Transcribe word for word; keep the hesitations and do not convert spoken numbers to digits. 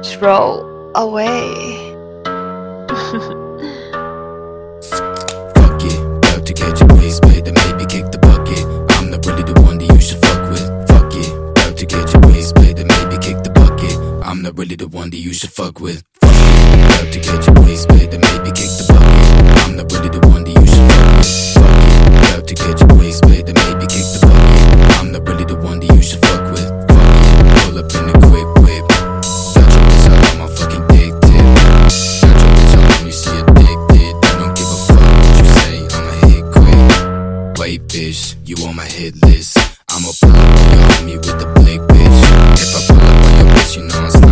throw away. Fuck it, about to catch a waist, babe, maybe kick the bucket. I'm not really the one that you should fuck with. Fuck it, about to catch a waist, babe, maybe kick the bucket. I'm not really the one that you should fuck with. Fuck it, about to catch a waist, babe, maybe kick the bucket. I'm not really the one that you should fuck with. Fuck it, about to catch a waist, babe, maybe kick the bucket. I'm not really the one that you should fuck with. Fuck it, pull up in a quick whip. Got your bitch out on my fucking dick tip. Got your bitch out when you see addicted. I don't give a fuck what you say, I'ma hit quick. Wait, bitch, you on my hit list. I'ma pull up on your homie with the blick, bitch. If I pull up on your bitch, you know I'm